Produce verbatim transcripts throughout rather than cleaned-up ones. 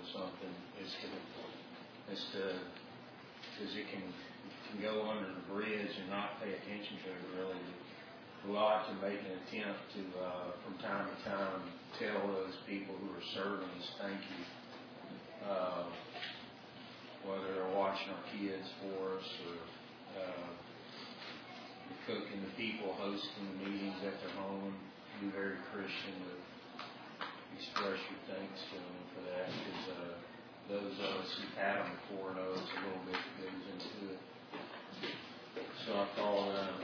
something is to, is to, because it can, it can go under the bridge and not pay attention to it really. We ought to make an attempt to, uh, from time to time, tell those people who are serving us thank you. Uh, whether they're watching our kids for us or uh, the cook and the people hosting the meetings at their home. Be very Christian to express your thanks to them for that, because uh, those of us who've had them before know it's a little bit that goes into it. So I thought uh,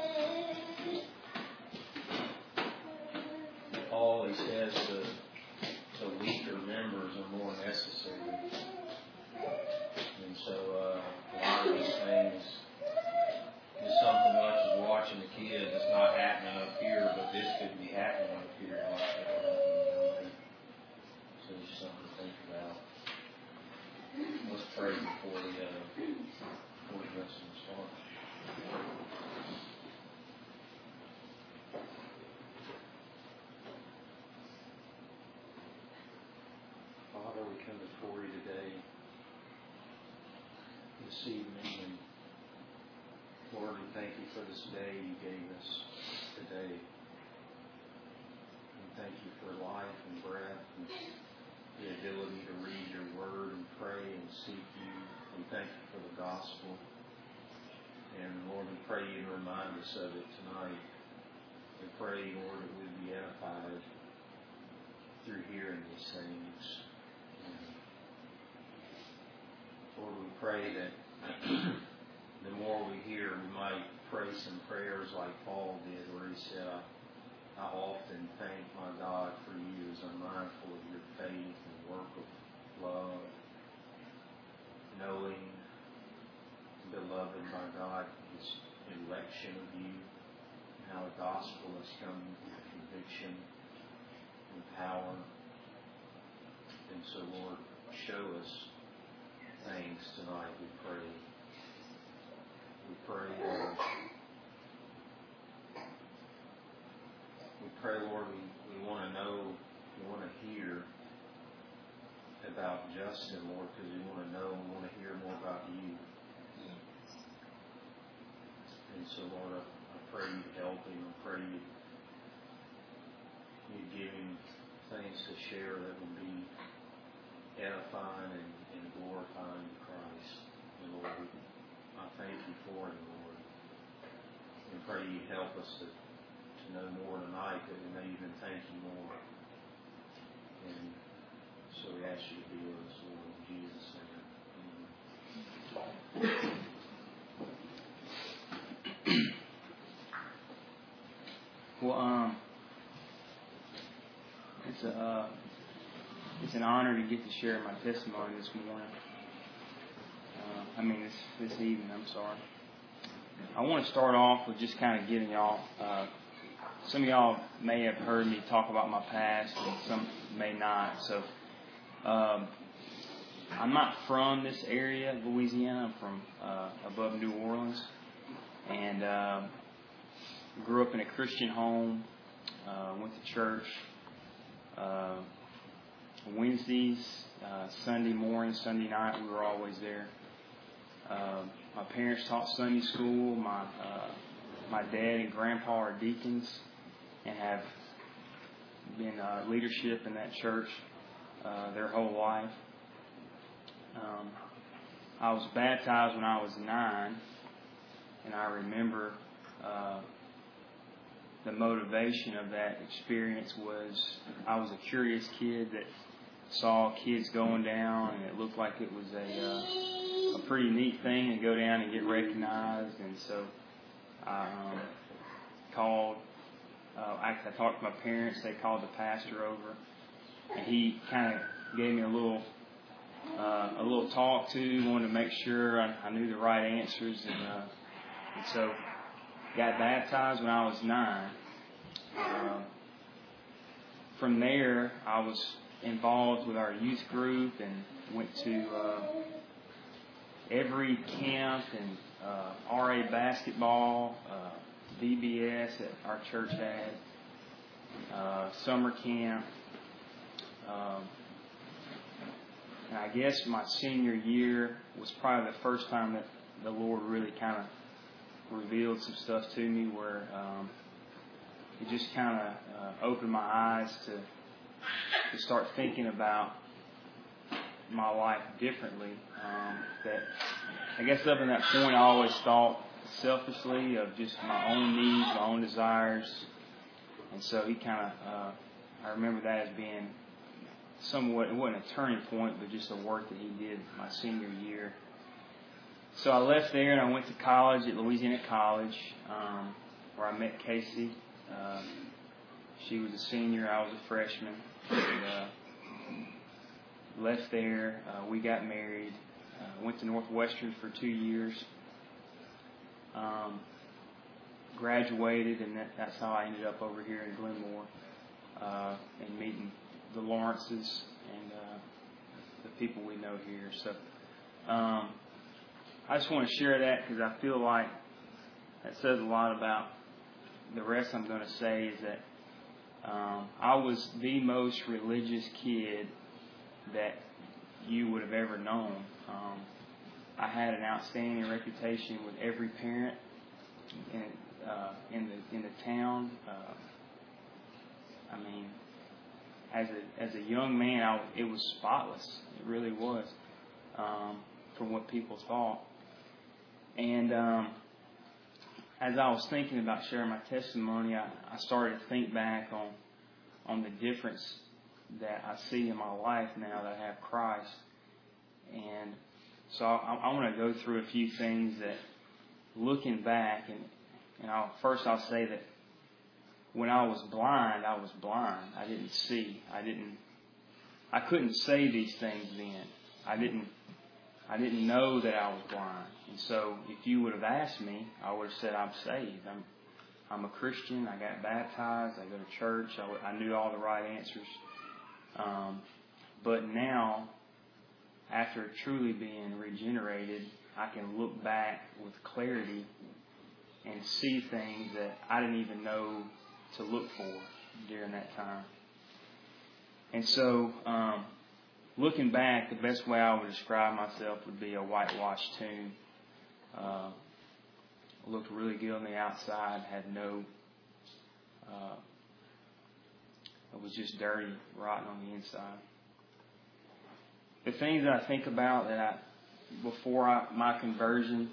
Paul, he says the, the weaker members are more necessary. And so uh, a lot of these things is something much as watching the kids. It's not happening up here, but this could be happening up here. So it's just something to think about. Let's pray before we, uh, before we rest in this heart. Father, we come before you today, this evening, and Lord, we thank you for this day you gave us today. We thank you for life and breath and the ability to read your word and pray and seek you. We thank you for the gospel. And Lord, we pray you to remind us of it tonight. We pray, Lord, that we'd be edified through hearing these things. And Lord, we pray that the more we hear, we might pray some prayers like Paul did, where he said, I, I often thank my God for you as I'm mindful of your faith and work of love, knowing, beloved by God, his election of you, and how the gospel has come with conviction and power. And so, Lord, show us things tonight, we pray. We pray, Lord. We pray, Lord, we, we want to know, we want to hear about Justin, Lord, because we want to know and want to hear more about you. And so, Lord, I, I pray you help him. I pray you, you give him things to share that will be edifying and, and glorifying to Christ. And Lord, I thank you for him, Lord. And pray you help us to, to know more tonight, that we may even thank you more. And so we ask you to be with us, Lord, in Jesus' name. Amen. Well, um, it's a uh, it's an honor to get to share my testimony this morning. Uh, I mean, this this evening. I'm sorry. I want to start off with just kind of giving y'all. Uh, some of y'all may have heard me talk about my past, and some may not. So, um, I'm not from this area of Louisiana. I'm from uh, above New Orleans, and uh, grew up in a Christian home. Uh, went to church uh, Wednesdays, uh, Sunday morning, Sunday night. We were always there. Uh, my parents taught Sunday school. My uh, my dad and grandpa are deacons and have been uh, leadership in that church uh, their whole life. Um, I was baptized when I was nine, and I remember uh, the motivation of that experience was I was a curious kid that saw kids going down, and it looked like it was a uh, a pretty neat thing to go down and get recognized. And so I um, called. Uh, actually, I talked to my parents. They called the pastor over, and he kind of gave me a little uh, a little talk to. Wanted to make sure I, I knew the right answers, and, uh, and so got baptized when I was nine. Uh, from there, I was involved with our youth group and went to uh, every camp and uh, R A basketball, uh, V B S that our church had, uh, summer camp. Um, And I guess my senior year was probably the first time that the Lord really kind of revealed some stuff to me where um, it just kind of uh, opened my eyes to to start thinking about my life differently. Um, that I guess up in that point I always thought selfishly of just my own needs, my own desires. And so he kind of, uh, I remember that as being somewhat, it wasn't a turning point, but just a work that he did my senior year. So I left there and I went to college at Louisiana College, um, where I met Casey. Uh, she was a senior, I was a freshman. And, uh, left there, uh, we got married, uh, went to Northwestern for two years, um, graduated, and that, that's how I ended up over here in Glenmore, uh, and meeting the Lawrences and uh, the people we know here. So um, I just want to share that because I feel like that says a lot about the rest I'm going to say is that um, I was the most religious kid that you would have ever known. Um, I had an outstanding reputation with every parent in, uh, in the in the town. Uh, I mean, as a as a young man, I, it was spotless. It really was, um, from what people thought. And um, as I was thinking about sharing my testimony, I, I started to think back on on the difference that I see in my life now that I have Christ. And so I, I want to go through a few things that, looking back, and, and I'll, first I'll say that when I was blind, I was blind. I didn't see. I didn't. I couldn't say these things then. I didn't. I didn't know that I was blind. And so, if you would have asked me, I would have said I'm saved. I'm. I'm a Christian. I got baptized. I go to church. I, I knew all the right answers. Um, but now, after truly being regenerated, I can look back with clarity and see things that I didn't even know to look for during that time. And so, um, looking back, the best way I would describe myself would be a whitewashed tomb. Uh, looked really good on the outside, had no, uh, it was just dirty, rotten on the inside. The things that I think about that I, before I, my conversion,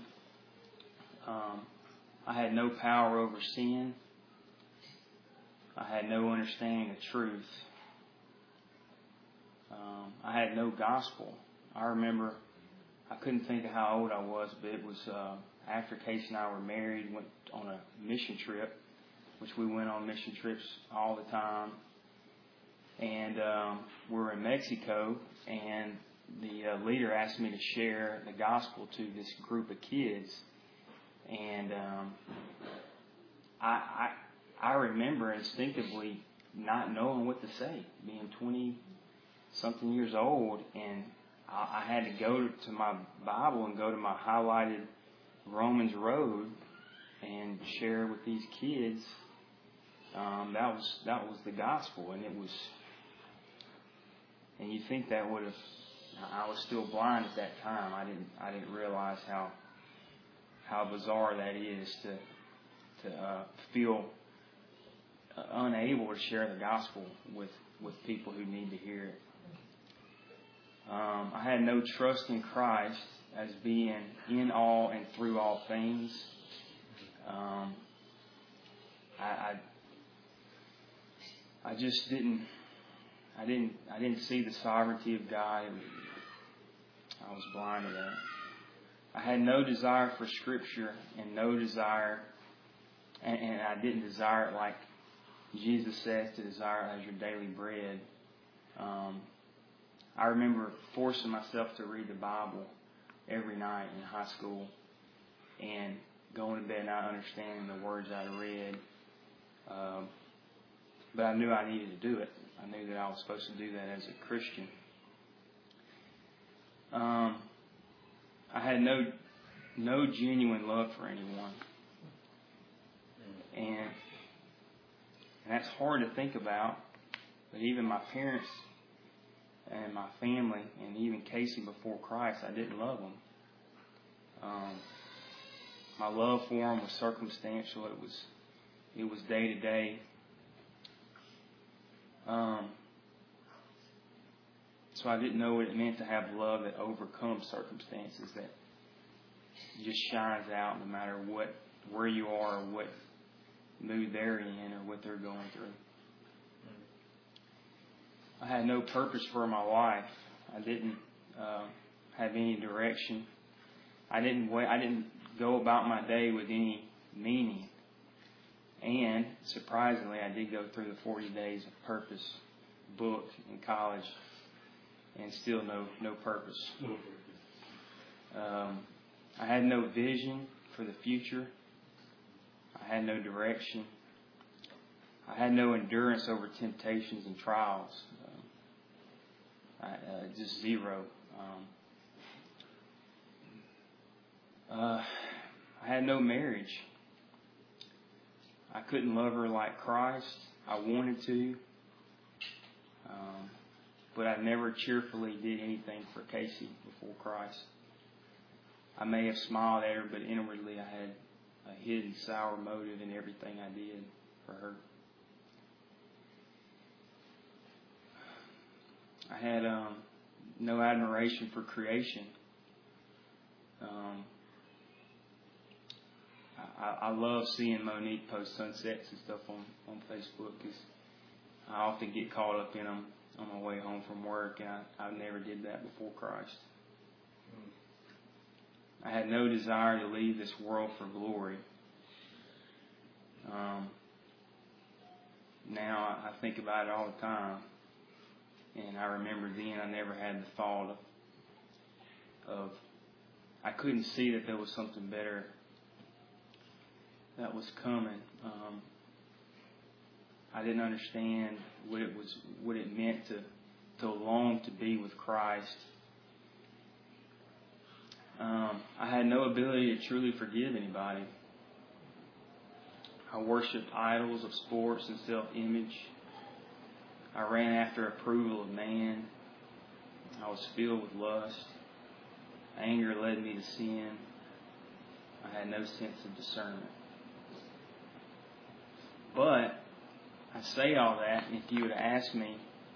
um, I had no power over sin. I had no understanding of truth. Um, I had no gospel. I remember, I couldn't think of how old I was, but it was uh, after Casey and I were married, went on a mission trip, which we went on mission trips all the time. And um, we were in Mexico, and the uh, leader asked me to share the gospel to this group of kids. And um, I, I I remember instinctively not knowing what to say, being twenty-something years old, and I, I had to go to my Bible and go to my highlighted Romans Road and share with these kids. Um, that was that was the gospel, and it was. And you think that would have? I was still blind at that time. I didn't. I didn't realize how how bizarre that is to to uh, feel uh, unable to share the gospel with with people who need to hear it. Um, I had no trust in Christ as being in all and through all things. Um, I, I I just didn't. I didn't. I didn't see the sovereignty of God. I was blind to that. I had no desire for Scripture and no desire, and, and I didn't desire it like Jesus says to desire it as your daily bread. Um, I remember forcing myself to read the Bible every night in high school and going to bed not understanding the words I read. Um, but I knew I needed to do it. I knew that I was supposed to do that as a Christian. Um, I had no no genuine love for anyone. And, and that's hard to think about. But even my parents, and my family, and even Casey before Christ, I didn't love them. Um, my love for them was circumstantial. It was, it was day to day. Um, so I didn't know what it meant to have love that overcomes circumstances, that just shines out no matter what, where you are, or what mood they're in, or what they're going through. I had no purpose for my life. I didn't uh, have any direction. I didn't wait, I didn't go about my day with any meaning. And surprisingly, I did go through the forty Days of Purpose book in college, and still no no purpose. No purpose. Um, I had no vision for the future. I had no direction. I had no endurance over temptations and trials. Um, I, uh, just zero. Um, uh, I had no marriage. I couldn't love her like Christ. I wanted to. Um, but I never cheerfully did anything for Casey before Christ. I may have smiled at her, but inwardly I had a hidden sour motive in everything I did for her. I had um, no admiration for creation. Um, I, I love seeing Monique post sunsets and stuff on, on Facebook, because I often get caught up in them on my way home from work, and I, I never did that before Christ. I had no desire to leave this world for glory. Um, now I think about it all the time, and I remember then I never had the thought of, of I couldn't see that there was something better that was coming. Um, I didn't understand what it was, what it meant to to long to be with Christ. Um, I had no ability to truly forgive anybody. I worshipped idols of sports and self-image. I ran after approval of man. I was filled with lust. Anger led me to sin. I had no sense of discernment. But I say all that, and if you would have asked me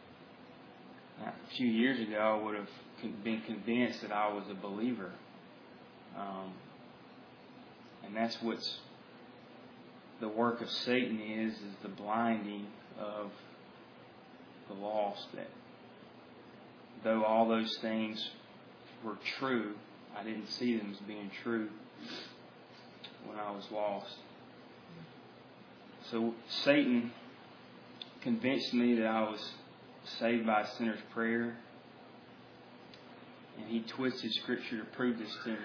a few years ago, I would have been convinced that I was a believer. Um, and that's what's the work of Satan is, is the blinding of the lost. That though all those things were true, I didn't see them as being true when I was lost. So Satan convinced me that I was saved by a sinner's prayer, and he twisted Scripture to prove this to me.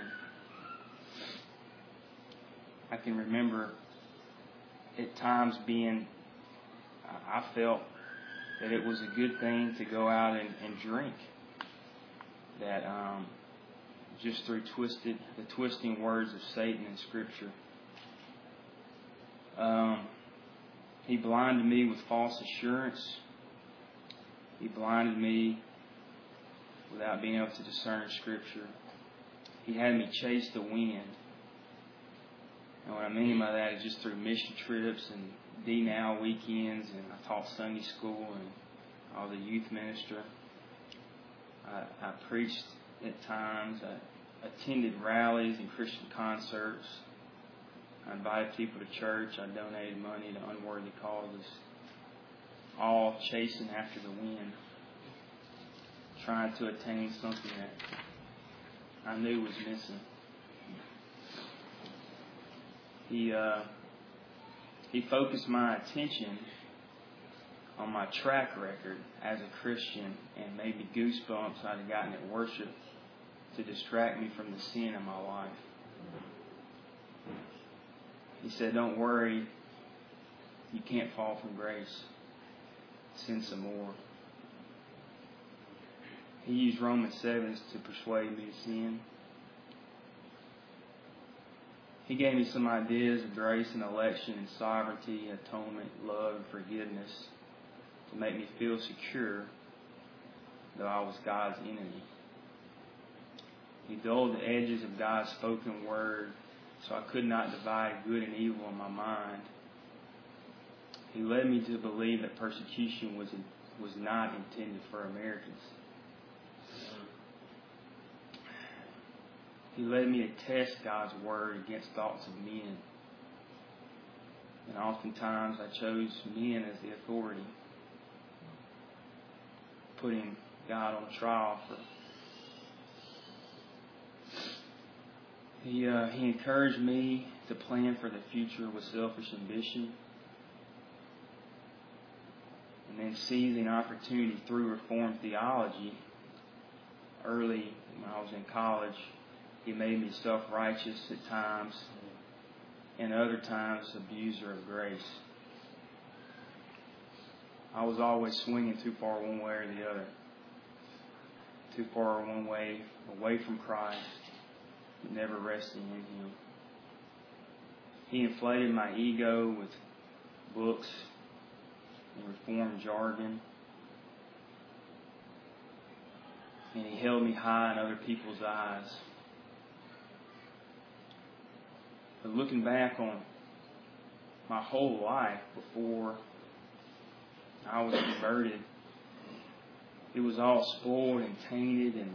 I can remember at times being, I felt that it was a good thing to go out and, and drink. That um, just through twisted, the twisting words of Satan in Scripture. Um, he blinded me with false assurance. He blinded me without being able to discern Scripture. He had me chase the wind. And what I mean by that is just through mission trips and D-Now weekends, and I taught Sunday school, and I was a youth minister. I, I preached at times. I attended rallies and Christian concerts. I invited people to church. I donated money to unworthy causes. All chasing after the wind, trying to attain something that I knew was missing. He uh, he focused my attention on my track record as a Christian, and made me goosebumps I'd have gotten at worship to distract me from the sin in my life. He said, "Don't worry, you can't fall from grace. Sin some more." He used Romans seven to persuade me to sin. He gave me some ideas of grace and election and sovereignty, atonement, love, and forgiveness to make me feel secure though I was God's enemy. He dulled the edges of God's spoken word, so I could not divide good and evil in my mind. He led me to believe that persecution was was not intended for Americans. He led me to test God's word against thoughts of men. And oftentimes I chose men as the authority, putting God on trial for. He uh, he encouraged me to plan for the future with selfish ambition, and then seizing opportunity through Reformed theology. Early when I was in college, he made me self-righteous at times, and other times abuser of grace. I was always swinging too far one way or the other. Too far one way, away from Christ, but never resting in Him. He inflated my ego with books and Reformed jargon, and he held me high in other people's eyes. But looking back on my whole life before I was converted, it was all spoiled and tainted, and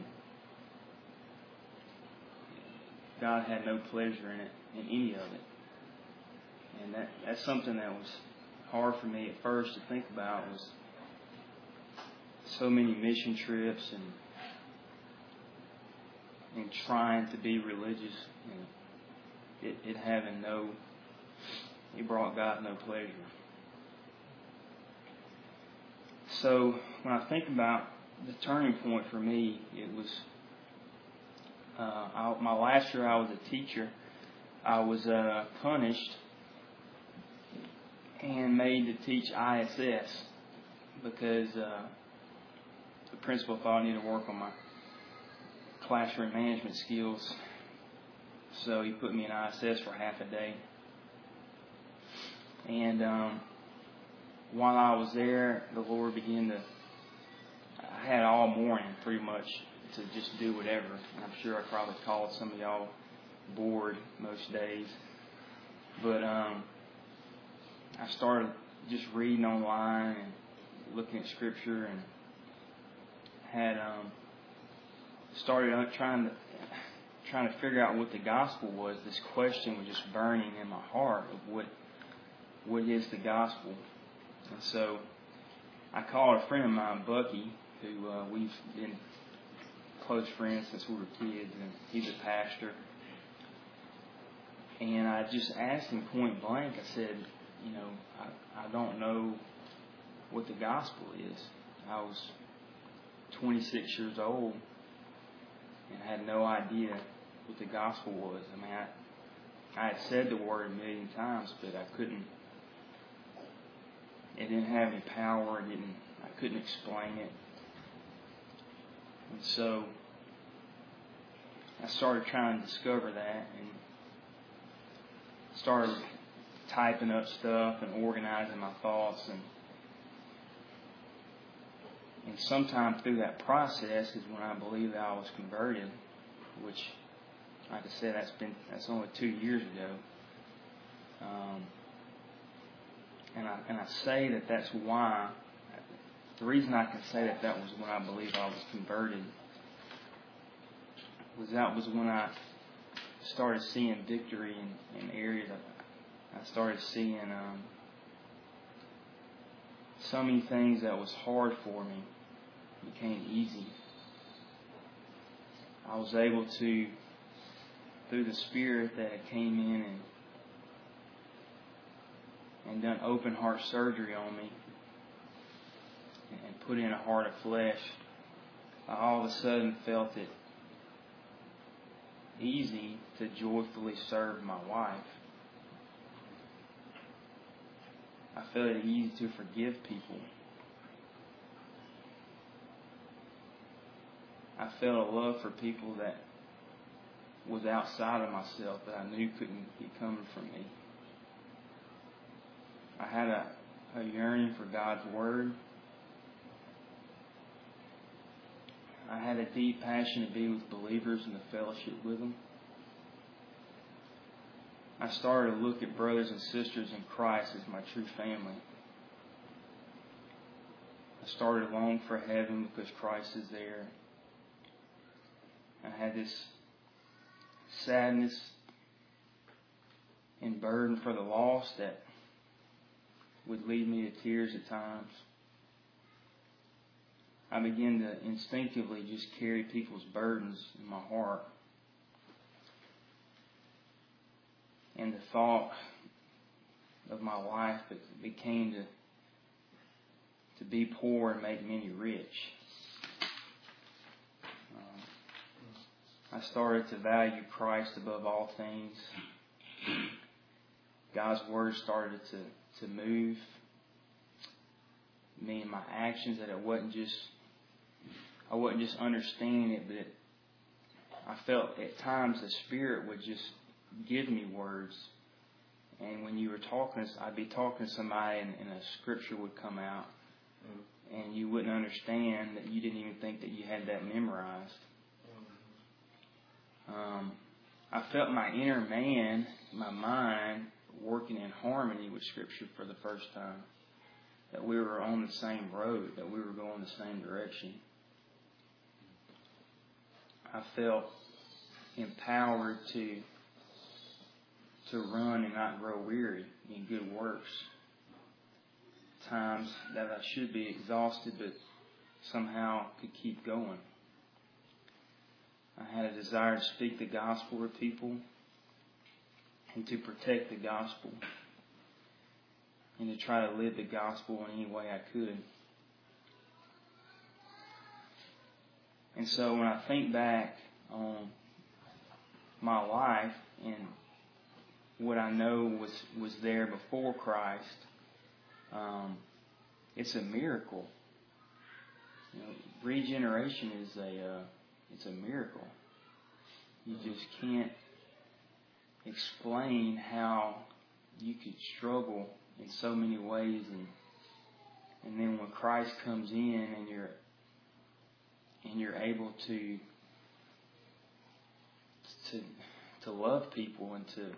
God had no pleasure in it, in any of it. And that that's something that was hard for me at first to think about, was so many mission trips and and trying to be religious, and it, it having no, it brought God no pleasure. So when I think about the turning point for me, it was uh, I, my last year I was a teacher. I was uh, punished and made to teach I S S because uh, the principal thought I needed to work on my classroom management skills. So he put me in I S S for half a day. And um, while I was there, the Lord began to, I had all morning pretty much to just do whatever. And I'm sure I probably called some of y'all bored most days. But um, I started just reading online and looking at Scripture, and had um, started trying to trying to figure out what the gospel was. This question was just burning in my heart of what what is the gospel. And so I called a friend of mine, Bucky, who uh, we've been close friends since we were kids, and he's a pastor. And I just asked him point blank, I said, you know, I, I don't know what the gospel is. I was twenty-six years old and had no idea what the gospel was. I mean, I, I had said the word a million times, but I couldn't, it didn't have any power. It didn't, I couldn't explain it. And so I started trying to discover that, and started typing up stuff and organizing my thoughts, and and sometime through that process is when I believe that I was converted, which, like I said, that's been that's only two years ago. Um, and I and I say that that's why. The reason I can say that that was when I believe I was converted was that was when I started seeing victory in, in areas. I started seeing um, so many things that was hard for me became easy. I was able to, through the Spirit that came in and and done open heart surgery on me and put in a heart of flesh, I all of a sudden felt it easy to joyfully serve my wife. I felt it easy to forgive people. I felt a love for people that was outside of myself, that I knew couldn't be coming from me. I had a, a yearning for God's Word. I had a deep passion to be with believers and the fellowship with them. I started to look at brothers and sisters in Christ as my true family. I started to long for heaven because Christ is there. I had this sadness and burden for the lost that would lead me to tears at times. I began to instinctively just carry people's burdens in my heart. And the thought of my life became to, to be poor and make many rich. Um, I started to value Christ above all things. God's Word started to, to move me in my actions, that it wasn't just I wasn't just understanding it, but it, I felt at times the Spirit would just give me words. And when you were talking, I'd be talking to somebody and, and a scripture would come out, mm. and you wouldn't understand that you didn't even think that you had that memorized. Um, I felt my inner man, my mind, working in harmony with Scripture for the first time. That we were on the same road, that we were going the same direction. I felt empowered to to run and not grow weary in good works. Times that I should be exhausted, but somehow could keep going. I had a desire to speak the gospel to people and to protect the gospel and to try to live the gospel in any way I could. And so when I think back on my life and what I know was, was there before Christ, um, it's a miracle. You know, regeneration is a uh, it's a miracle. You just can't explain how you could struggle in so many ways, and and then when Christ comes in and you're and you're able to to to love people and to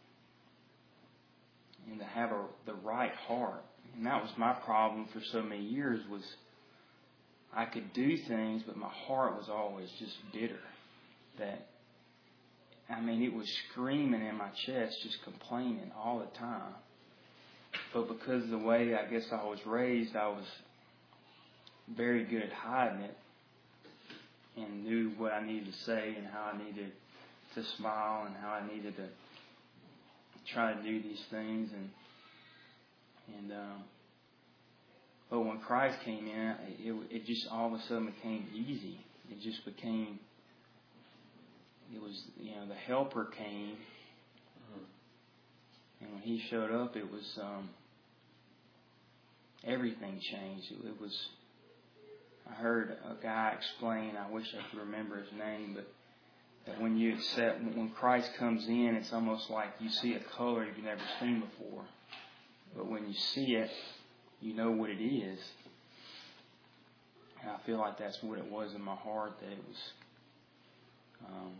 and to have a, the right heart. And that was my problem for so many years, was I could do things, but my heart was always just bitter. That, I mean, it was screaming in my chest, just complaining all the time. But because of the way I guess I was raised, I was very good at hiding it and knew what I needed to say and how I needed to smile and how I needed to try to do these things. And and um, but when Christ came in, it, it just all of a sudden became easy. It just became, it was, you know, the Helper came, uh-huh. and when He showed up, it was, um, everything changed. It, it was, I heard a guy explain, I wish I could remember his name, but that when you accept, when Christ comes in, it's almost like you see a color you've never seen before. But when you see it, you know what it is. And I feel like that's what it was in my heart, that it was, um,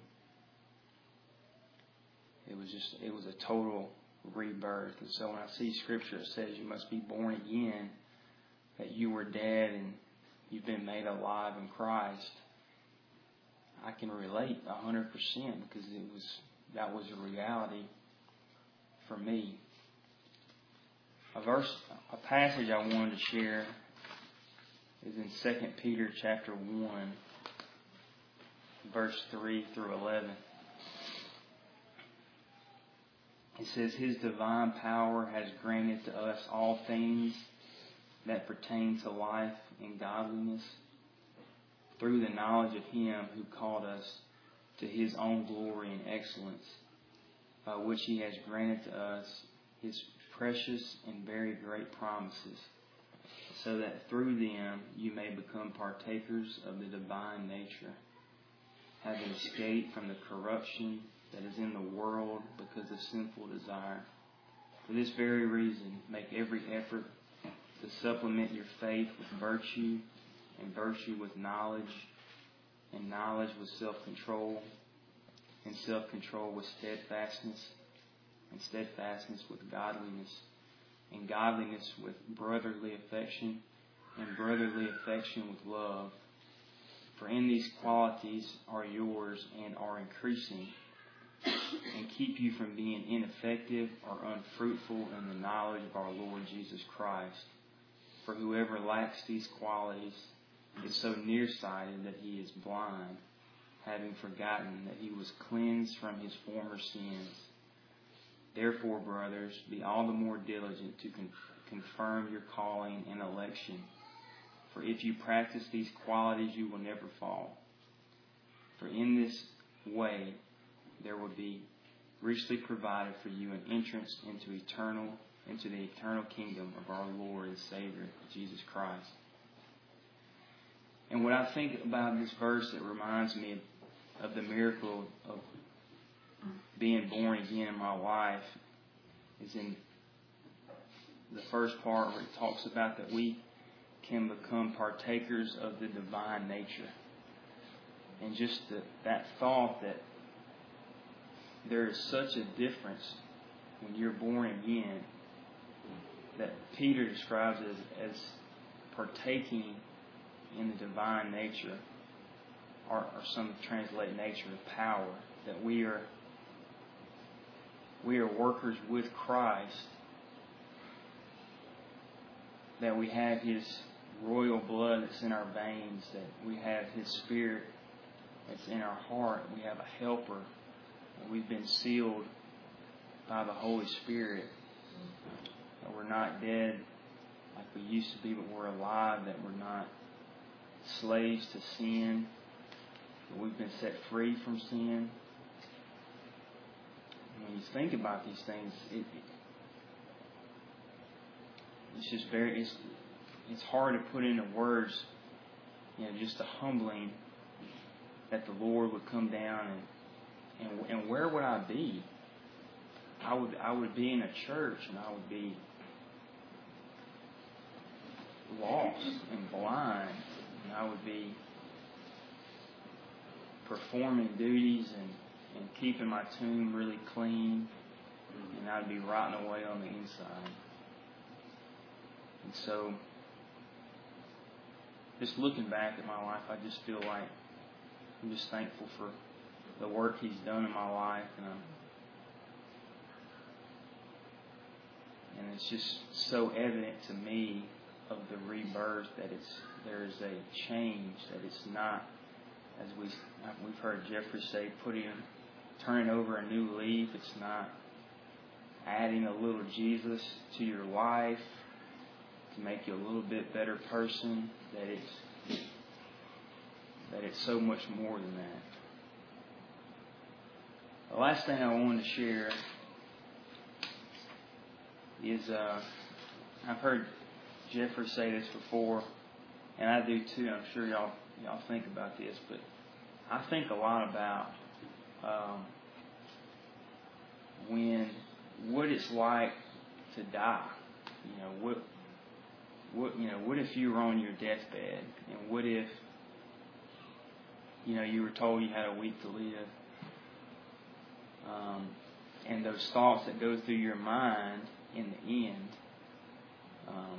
it was just, it was a total rebirth. And so when I see Scripture that says you must be born again, that you were dead and you've been made alive in Christ, I can relate a hundred percent, because it was, that was a reality for me. A verse, a passage I wanted to share is in Second Peter chapter one, verse three through eleven. It says, His divine power has granted to us all things that pertain to life and godliness, through the knowledge of Him who called us to His own glory and excellence, by which He has granted to us His precious and very great promises, so that through them you may become partakers of the divine nature, having escaped from the corruption that is in the world because of sinful desire. For this very reason, make every effort to supplement your faith with virtue, and virtue with knowledge, and knowledge with self-control, and self-control with steadfastness, and steadfastness with godliness, and godliness with brotherly affection, and brotherly affection with love. For in these qualities are yours and are increasing, and keep you from being ineffective or unfruitful in the knowledge of our Lord Jesus Christ. For whoever lacks these qualities is so nearsighted that he is blind, having forgotten that he was cleansed from his former sins. Therefore, brothers, be all the more diligent to con- confirm your calling and election. For if you practice these qualities, you will never fall. For in this way, there will be richly provided for you an entrance into eternal, into the eternal kingdom of our Lord and Savior, Jesus Christ. And when I think about this verse, it reminds me of, of the miracle of being born again in my life. Is in the first part where it talks about that we can become partakers of the divine nature. And just the, that thought that there is such a difference when you're born again, that Peter describes as, as partaking in the divine nature, or, or some translate nature of power, that we are we are workers with Christ, that we have His royal blood that's in our veins, that we have His Spirit that's in our heart, we have a helper, that we've been sealed by the Holy Spirit, that we're not dead like we used to be, but we're alive, that we're not slaves to sin, that we've been set free from sin. When you think about these things, it, it, it's just very, it's, it's hard to put into words, you know, just the humbling that the Lord would come down and, and, and where would I be? I would, I would be in a church and I would be lost and blind, and I would be performing duties and and keeping my tomb really clean, and I'd be rotting away on the inside. And so, just looking back at my life, I just feel like I'm just thankful for the work He's done in my life, and I'm, and it's just so evident to me of the rebirth that it's there is a change, that it's not, as we we've heard Jeffrey say, putting turning over a new leaf. It's not adding a little Jesus to your life to make you a little bit better person. That it's that it's so much more than that. The last thing I wanted to share is uh, I've heard Jeffrey say this before, and I do too. I'm sure y'all y'all think about this, but I think a lot about Um, when what it's like to die. You know, what what you know, what if you were on your deathbed, and what if you know you were told you had a week to live, um, and those thoughts that go through your mind in the end. Um,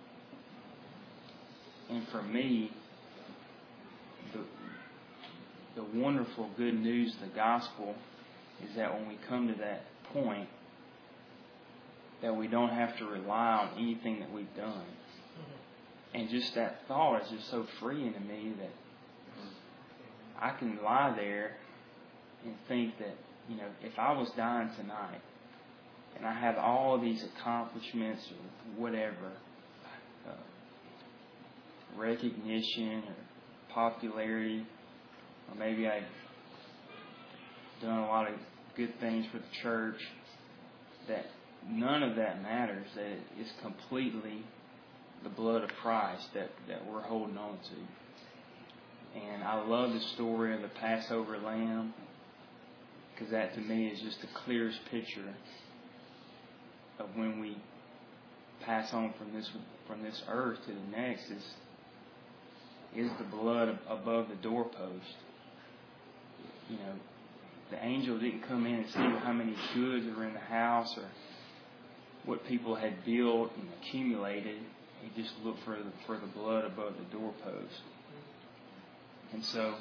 and for me, the The wonderful good news of the gospel is that when we come to that point, that we don't have to rely on anything that we've done. Mm-hmm. And just that thought is just so freeing to me that I can lie there and think that, you know, if I was dying tonight and I have all these accomplishments or whatever, uh, recognition or popularity, or maybe I've done a lot of good things for the church, that none of that matters, that it is completely the blood of Christ that, that we're holding on to. And I love the story of the Passover lamb, because that to me is just the clearest picture of when we pass on from this from this earth to the next, is is the blood above the doorpost. You know, the angel didn't come in and see how many goods were in the house or what people had built and accumulated. He just looked for the, for the blood above the doorpost. And so,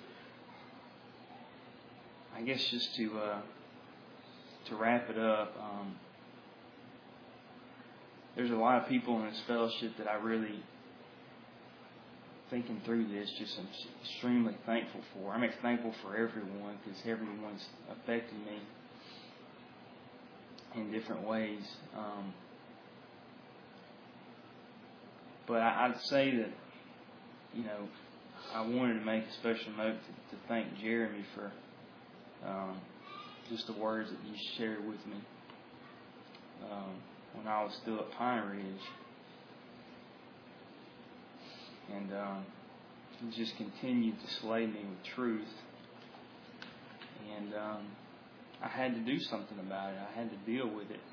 I guess just to uh, to wrap it up, um, there's a lot of people in this fellowship that I really, thinking through this, just am extremely thankful for. I'm thankful for everyone because everyone's affected me in different ways. Um, but I, I'd say that, you know, I wanted to make a special note to, to thank Jeremy for um, just the words that you shared with me um, when I was still at Pine Ridge. And um, he just continued to slay me with truth. And um, I had to do something about it. I had to deal with it.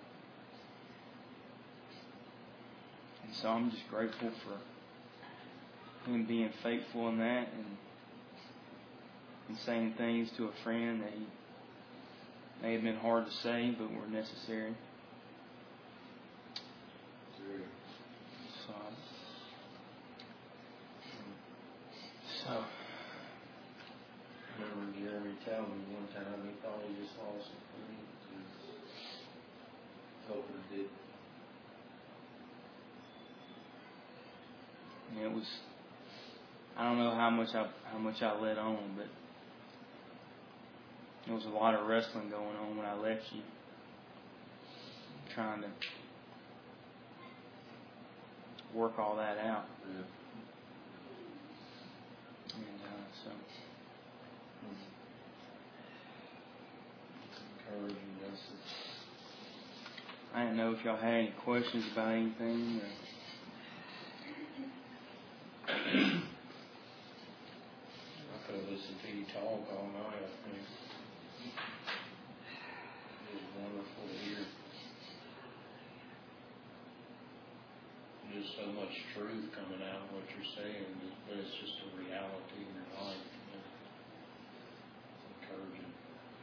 And so I'm just grateful for him being faithful in that and, and saying things to a friend that he may have been hard to say, but were necessary. So, so I remember Jeremy telling me one time he thought he just lost a friend. Hoping it did. And it was, I don't know how much I how much I let on, but there was a lot of wrestling going on when I left you, trying to work all that out. Yeah. And uh, so, Encouraging message. I didn't know if y'all had any questions about anything. Or I could have listened to you talk all night, I think. It was wonderful to hear. There's so much truth coming out in what you're saying, but it's just a reality in your life. You know? It's encouraging.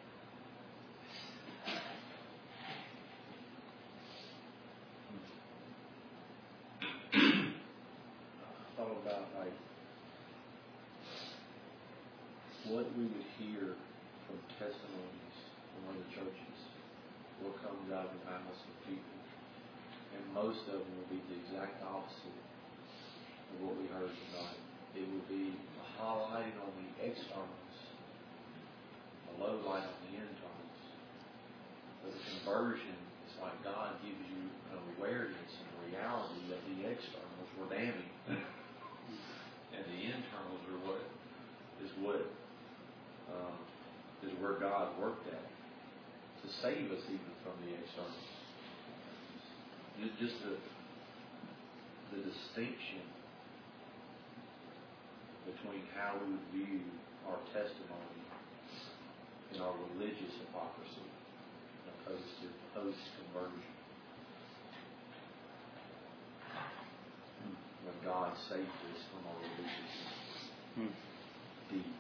I thought about like what we would hear from testimonies from other churches, what comes out of the mouths of people. And most of them will be the exact opposite of what we heard tonight. It will be a highlight on the externals, a low light on the internals. But the conversion is like God gives you an awareness and a reality that the externals were damning. And the internals are what is what um, is where God worked at to save us even from the externals. Just the, the distinction between how we would view our testimony and our religious hypocrisy opposed to post-conversion. When God saved us from our religious hmm. deeds.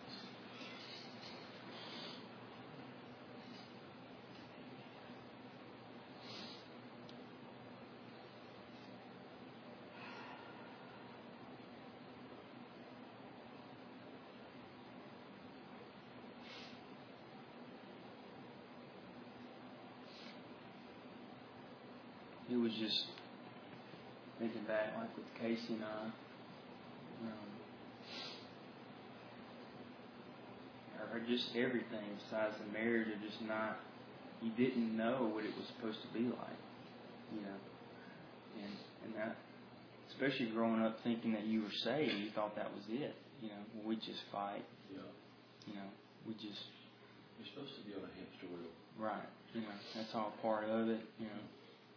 It was just thinking back, like with Casey and I, um, or, or just everything besides the marriage, or just not, you didn't know what it was supposed to be like, you know, and and that, especially growing up thinking that you were saved, you thought that was it, you know, well, we just fight, Yeah. you know, we just. You're supposed to be on a hamster wheel. Right, you know, that's all part of it, you know.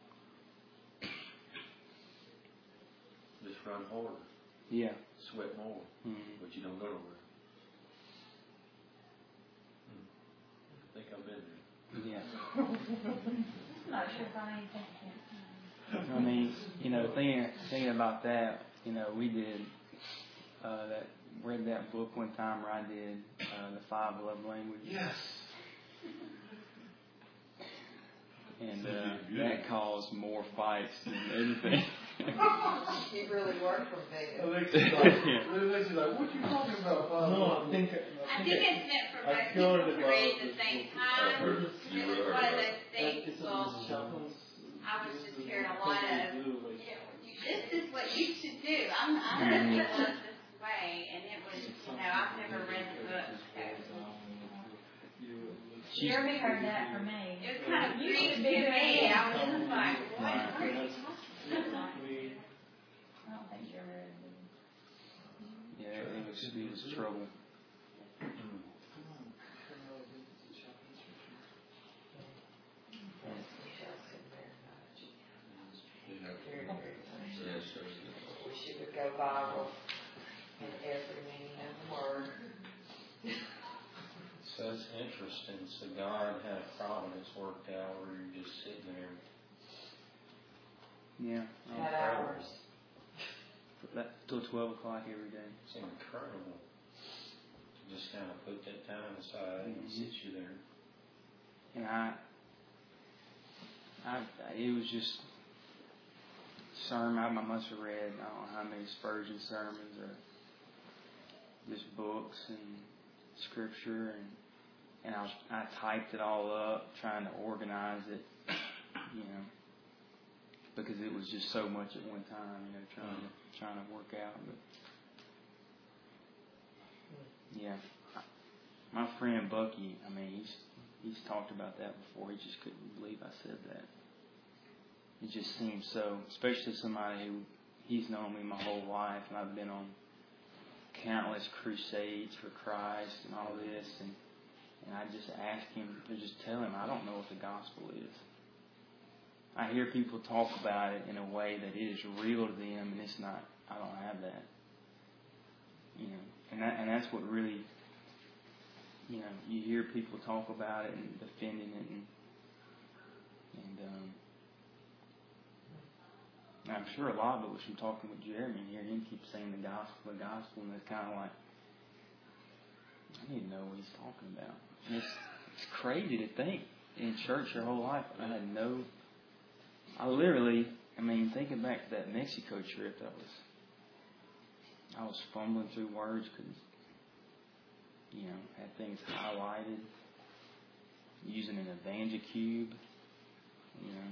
Just run harder. Yeah. Sweat more. Mm-hmm. But you don't go nowhere. I think I've been there. Yeah. Not sure if I anything. I mean, you know, thinking thinking about that, you know, we did uh, that read that book one time where I did uh, the five love languages. Yes. And uh, that caused more fights than anything. He really worked for me. Alexa's like, Alexa's like, what you talking about? No, I think I think it's meant for both people to read at the same time. It was one of those things, well, I was just hearing a lot of, you know, this is what you should do. I'm, I'm going to put this way. And it was, you know, I've never read the book. So. Jeremy heard that from me. It was kind of creepy to me. I was just like, what are you talking about? I don't think Jeremy read it. Yeah, it was, it was trouble. Wish it would go viral in every meaning of the word. So it's interesting. So God had a providence worked out where you're just sitting there. Yeah. At hours. Till twelve o'clock every day. It's incredible. To just kind of put that time aside and Mm-hmm. sit you there. And I, I, it was just sermon. I must have read, I don't know how many Spurgeon sermons or just books and scripture, and and I was, I typed it all up, trying to organize it, you know, because it was just so much at one time, you know, trying to trying to work out. But yeah, my friend Bucky, I mean, he's he's talked about that before. He just couldn't believe I said that. It just seems so, especially somebody who, he's known me my whole life, and I've been on countless crusades for Christ and all this, and and I just ask him, to just tell him, I don't know what the gospel is. I hear people talk about it in a way that it is real to them, and it's not. I don't have that. You know, and that, and that's what really, you know, you hear people talk about it and defending it, and and um, I'm sure a lot of it was from talking with Jeremy and hearing him keep saying the gospel, the gospel, and it's kind of like, I need to know what he's talking about. And it's, it's crazy to think in church your whole life. I had no, I literally, I mean, thinking back to that Mexico trip, that was, I was fumbling through words, couldn't, you know, had things highlighted, using an EvangeCube, you know.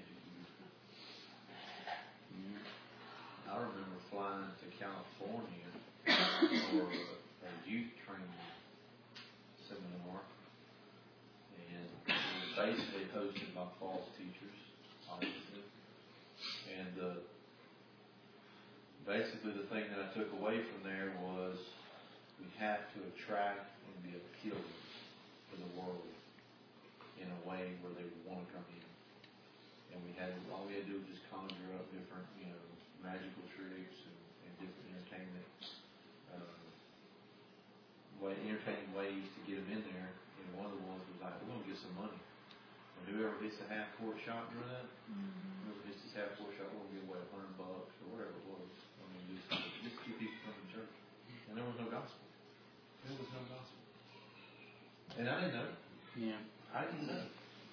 I remember flying to California for a youth training seminar, and it was basically hosted by false teachers, obviously. And uh, basically the thing that I took away from there was we have to attract and be appealing to the world in a way where they would want to come in. And we had, all we had to do was just conjure up different, you know, magical tricks and, and different entertainment, uh, way, entertaining ways to get them in there. And one of the ones was like, we're going to get some money. And whoever gets a half court shot, remember that? Mm-hmm. Whoever gets this half court shot, we're going to give away a hundred bucks or whatever it was. I mean, just, just to keep people coming to church. And there was no gospel. There was no gospel. And I didn't know. Yeah. I didn't know.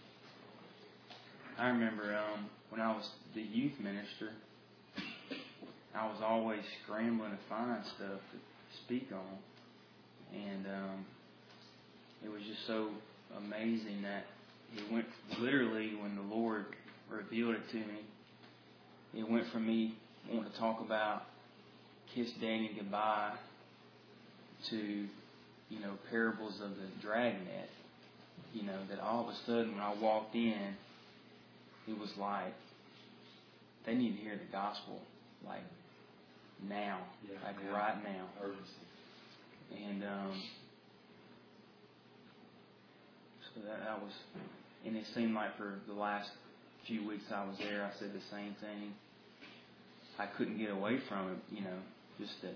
I remember um, when I was the youth minister, I was always scrambling to find stuff to speak on. And um, it was just so amazing that it went, literally, when the Lord revealed it to me, it went from me wanting to talk about Kiss Daddy Goodbye to, you know, parables of the dragnet. You know, that all of a sudden when I walked in, it was like, they need to hear the gospel, like, now, Yeah, like yeah. right now. Urgency. And um, so that, that was, and it seemed like for the last few weeks I was there, I said the same thing. I couldn't get away from it, you know, just that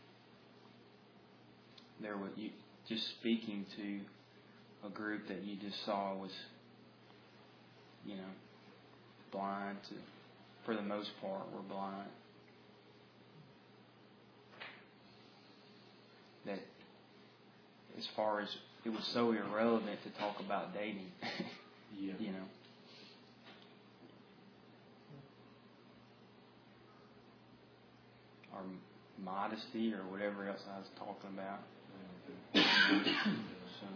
there was, you, just speaking to a group that you just saw was, you know, blind to, for the most part, were blind. that as far as it was so irrelevant to talk about dating. Yeah. You know. Or modesty or whatever else I was talking about. So,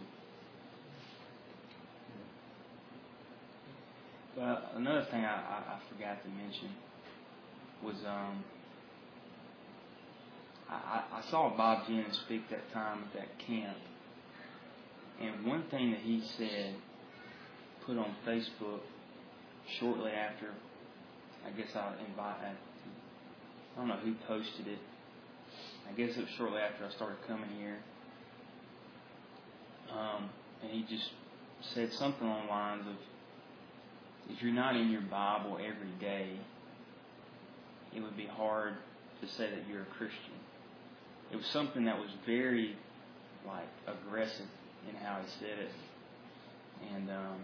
but another thing I, I, I forgot to mention was um, I, I saw Bob Jennings speak that time at that camp, and one thing that he said, put on Facebook shortly after, I guess I invited, I don't know who posted it. I guess it was shortly after I started coming here. Um, and he just said something along the lines of, if you're not in your Bible every day, it would be hard to say that you're a Christian. It was something that was very, like, aggressive in how he said it. And, um,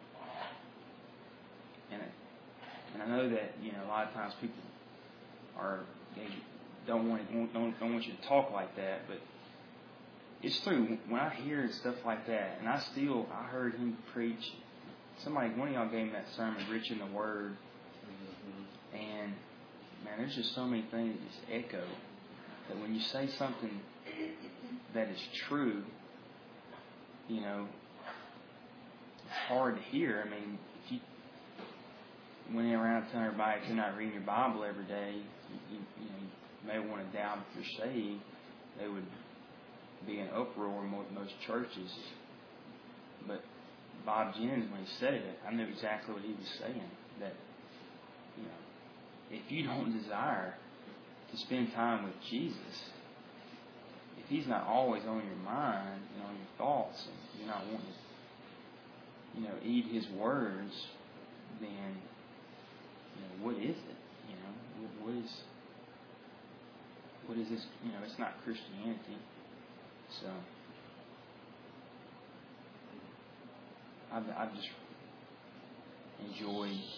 and, it, and I know that, you know, a lot of times people are, they don't want, don't, don't want you to talk like that, but it's true. When I hear stuff like that, and I still, I heard him preach, somebody, one of y'all gave me that sermon, Rich in the Word, mm-hmm. and, man, there's just so many things that just echo, that when you say something that is true, you know, it's hard to hear. I mean, if you went around telling everybody if you're not reading your Bible every day, you, you, you know, you may want to doubt if you're saved. They would be in uproar in most churches. But Bob Jennings, when he said it, I knew exactly what he was saying. That, you know, if you don't desire to spend time with Jesus, if He's not always on your mind and on your thoughts, and you're not wanting to, you know, eat His words, then, you know, what is it? You know, what, what is, what is this? You know, it's not Christianity. So, I've, I've just enjoyed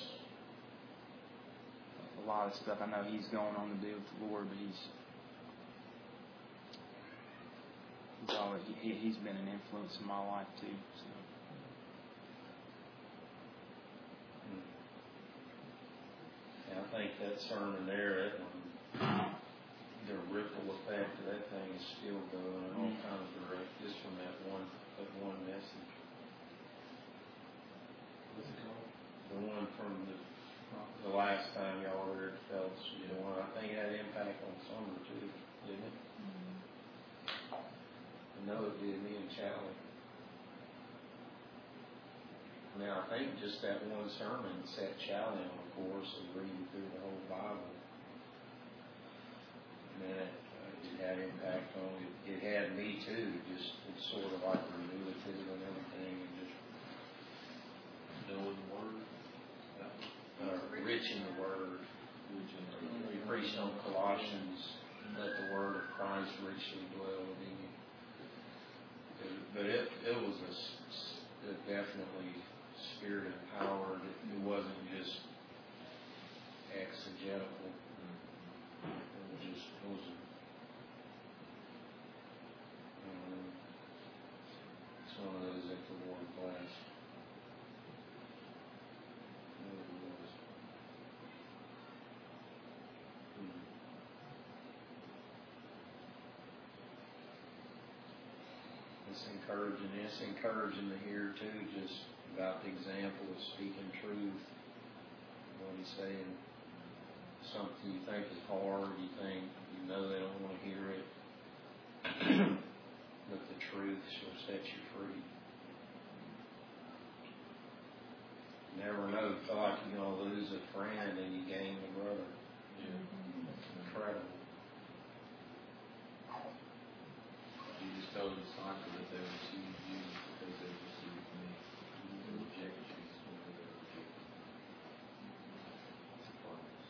a lot of stuff. I know he's going on to be with the Lord, but he's he's always he, he's been an influence in my life too. So. Yeah, I think that sermon there, that one, the ripple effect of that thing is still going in all kinds of directions just from that one that one message. What's it called? The one from the the last time y'all were here at Fellowship. You know, I think it had impact on Summer too, didn't it? Mm-hmm. I know it did me and Charlie. Now I think just that one sermon set Charlie on a course of reading through the whole Bible. And it, uh, it had impact on it. It had me too. Just it's sort of like renewed and everything, and just knowing the Word. Uh, rich in the Word. We preached on Colossians, let the Word of Christ richly dwell within you. But it, it was a, a definitely spirit empowered. It, it wasn't just exegetical. It was just, it was a, um, it's one of those that the Lord blessed. It's encouraging. It's encouraging to hear too, just about the example of speaking truth. What he's saying, something you think is hard, you think you know they don't want to hear it, but the truth shall set you free. You never know. Feel like you're gonna lose a friend and you gain a brother. Yeah. It's incredible. Jesus told the disciples that they would receive you because they received me. They reject you because they reject me. It's a promise.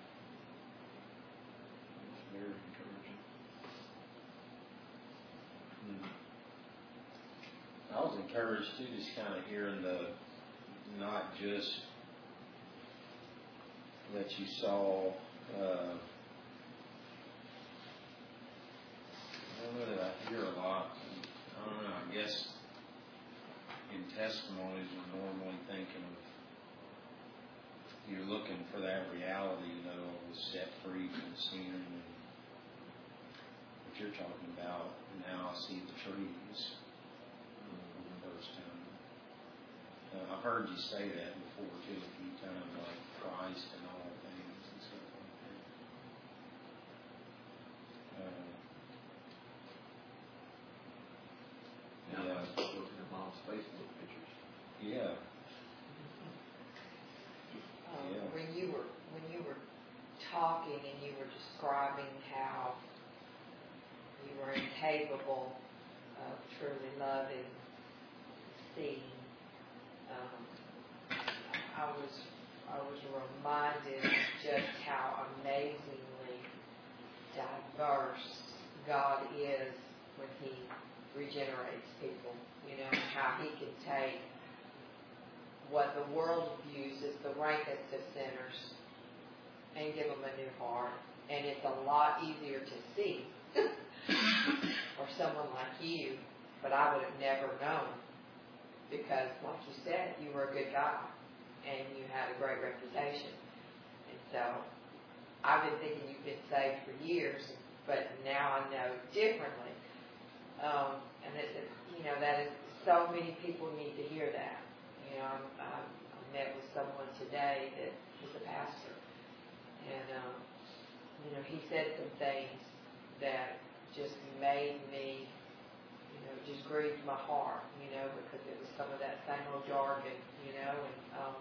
It's very encouraging. Hmm. I was encouraged too, just kind of hearing the, not just that you saw, uh, don't know that I hear a lot. I don't know, I guess in testimonies we're normally thinking of, you're looking for that reality, you know, was set free from sin. And what you're talking about, now I see the trees. Um, first time. Uh, I've heard you say that before too, a few times, like Christ and all things and stuff like that. Uh, Now yeah. I'm looking at Mom's Facebook pictures. Yeah. Um, Yeah. When you were, when you were talking and you were describing how you were incapable of truly loving, seeing, um, I was, I was reminded just how amazingly diverse God is when He regenerates people. You know, how He can take what the world views as the rankest of sinners and give them a new heart. And it's a lot easier to see for someone like you, but I would have never known because, like you said, you were a good guy and you had a great reputation. And so I've been thinking you've been saved for years, but now I know differently. Um, and it, it, you know, that is, so many people need to hear that. You know, I, I met with someone today that was a pastor, and um, you know, he said some things that just made me, you know, just grieved my heart, you know, because it was some of that same old jargon, you know, and um,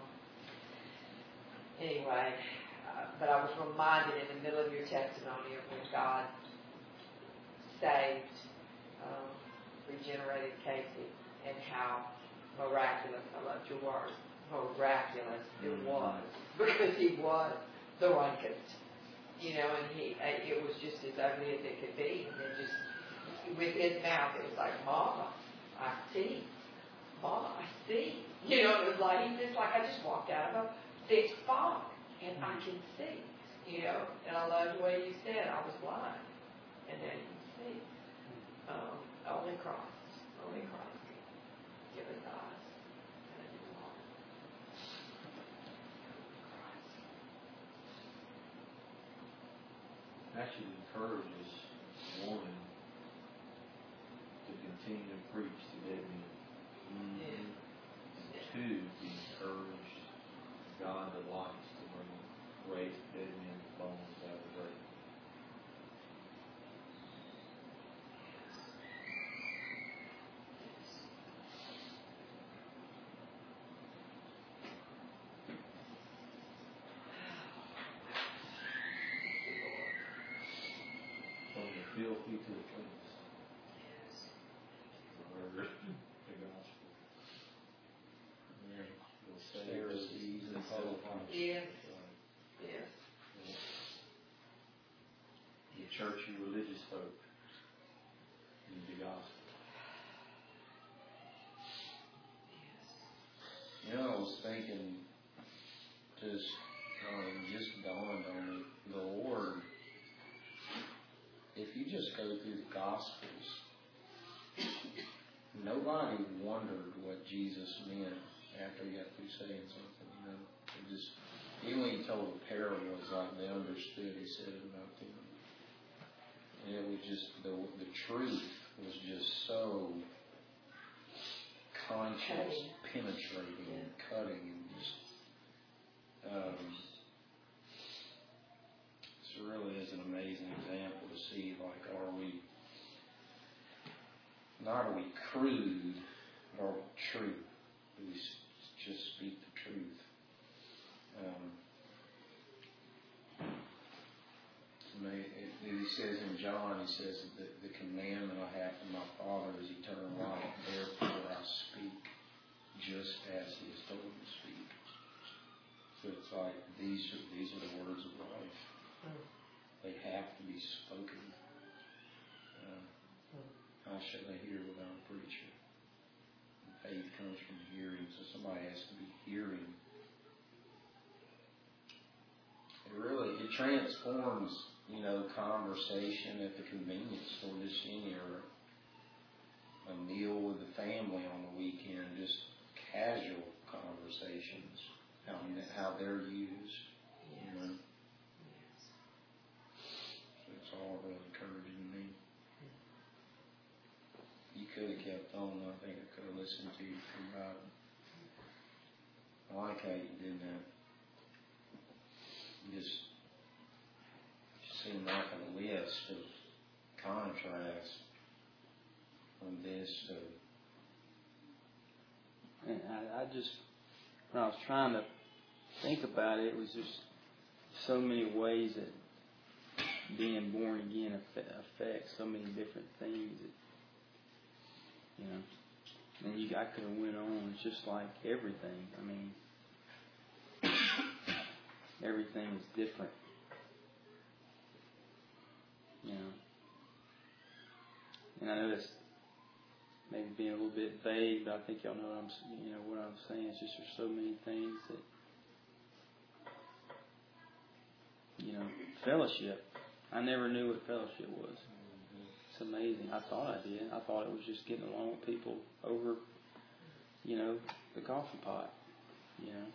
anyway, uh, but I was reminded in the middle of your testimony of when God saved, um, regenerated Casey, and how miraculous, I loved your word, miraculous it was, because he was the rankest, you know, and he, it was just as ugly as it could be, and then just, with his mouth, it was like, Mama, I see, Mama, I see, you know, it was like, he just like, I just walked out of a thick fog, and I can see, you know, and I loved the way you said, I was blind, and now you can see, um, only Christ, only Christ can give us eyes and a new heart. Actually encourages one to continue to preach to dead men. Yeah. And two, be encouraged. God delights to bring raise dead men's bones out of the grave. From the filthy to the cleansed. The word, the gospel. Will save Pharisees and Pharisees. Yes. Yes. The churchy religious folk need the gospel. You know, I was thinking, just, um, just dawned on me, the Lord, if you just go through the Gospels, nobody wondered what Jesus meant after he got through saying something, you know. It just, even when he told the parable, it's like they understood he said it about them. And it was just, the, the truth was just so conscious, penetrating, and cutting, and just, um, this really is an amazing example to see, like, are we, not are we crude, but are we true? Do we just speak the truth? Um, it, he says in John, he says that the commandment I have from my Father is eternal life. Therefore I speak just as he has told me to speak. So it's like these are, these are the words of life. They have to be spoken. Uh, how shall they hear without a preacher? And faith comes from hearing, so somebody has to be hearing. really, it transforms, you know, conversation at the convenience store, just any or a meal with the family on the weekend, just casual conversations, how how they're used, you know. So it's all really encouraging to me. You could have kept on. I think I could have listened to you for about. I like how you did that. You just, just seemed like a list of contrast from this to. And I, I just, when I was trying to think about it, it was just so many ways that being born again affects so many different things. That, you know, and you, I could have went on. It's just like everything. I mean, everything is different. You know, and I know that's maybe being a little bit vague, but I think y'all know what I'm, you know, what I'm saying. It's just there's so many things that, you know, fellowship. I never knew what fellowship was. It's amazing. I thought I did. I thought it was just getting along with people over, you know, the coffee pot, you know.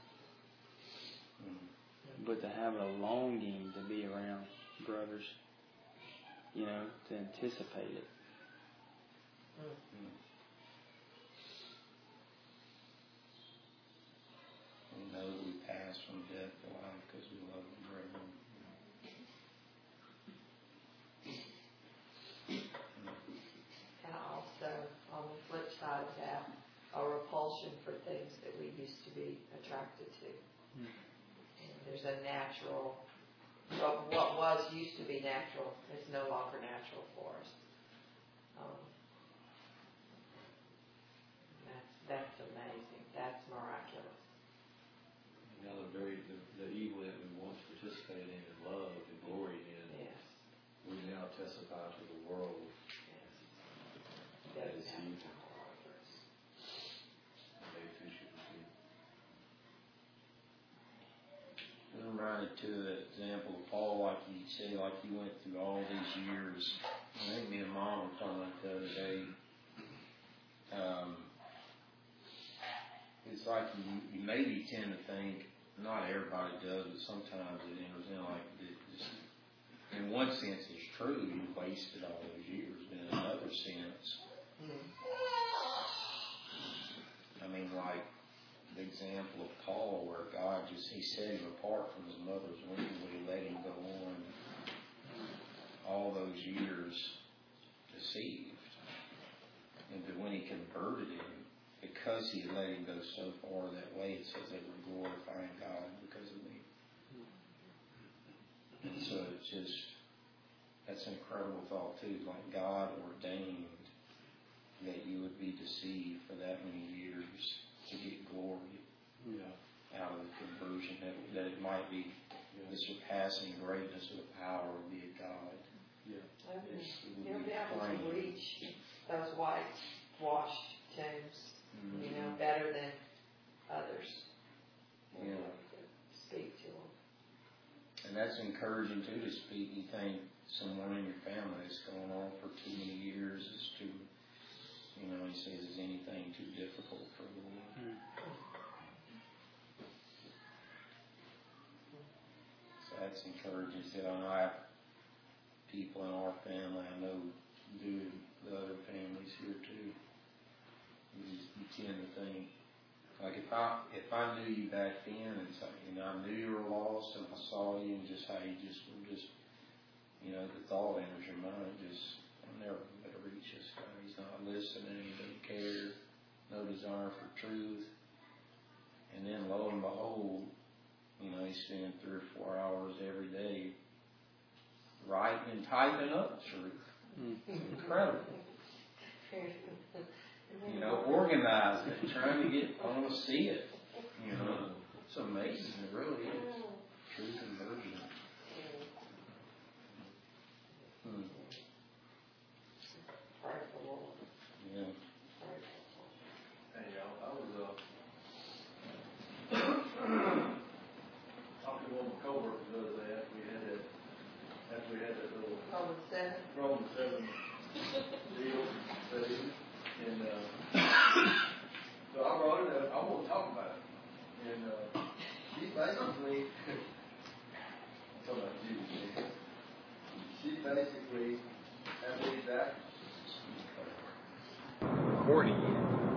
But to have a longing to be around brothers, you know, to anticipate it. Mm-hmm. We know we pass from death to life because we love the brethren. And also, on the flip side of that, a repulsion for things that we used to be attracted to. Mm. And there's a natural, what, what was used to be natural is no longer natural for us. Um, that's that's amazing. That's miraculous. You know, the very the, the evil that we once participated in and loved and gloried in, yes, we now testify to the world. Yes. That is evil. They too should receive. I'm reminded too of that example of Paul, like you say, like he went through all these years. I think me and Mom were talking about the other day. Um, it's like you, you maybe tend to think, not everybody does, but sometimes it enters in like it just, in one sense it's true, you wasted all those years, but in another sense, mm. I mean, like the example of Paul, where God just, he set him apart from his mother's womb, but he let him go on all those years deceived. And but when he converted him, because he let him go so far that way, it says they were glorifying God because of me. And so it's just, that's an incredible thought too, like God ordained that you would be deceived for that many years to get glory yeah. out of the conversion, that, that it might be yeah. the surpassing greatness of the power of be a God. Yeah. You'll be able to reach those white-washed tombs. Mm-hmm. You know, better than others. Yeah. Speak to them. And that's encouraging too, to speak. You think someone in your family that's going on for too many years is too, you know, he says, is anything too difficult for the Lord? Mm-hmm. So that's encouraging. So I know I have people in our family, I know do the other families here too. You, you tend to think, like if I if I knew you back then and so, you know, I knew you were lost and I saw you and just how you just were just, you know, the thought enters your mind, just, I'm never going to reach this guy. He's not listening, he doesn't care, no desire for truth. And then lo and behold, you know, he's spending three or four hours every day writing and typing up truth. It's incredible. You know, organizing it, trying to get, I want to see it. You know, it's amazing. It really is. True conversion. Hmm. Yeah. Hey, y'all, I was uh, talking to one of my coworkers the other day. basically, I'm talking about you, Jay. She basically, I believe that, Recording.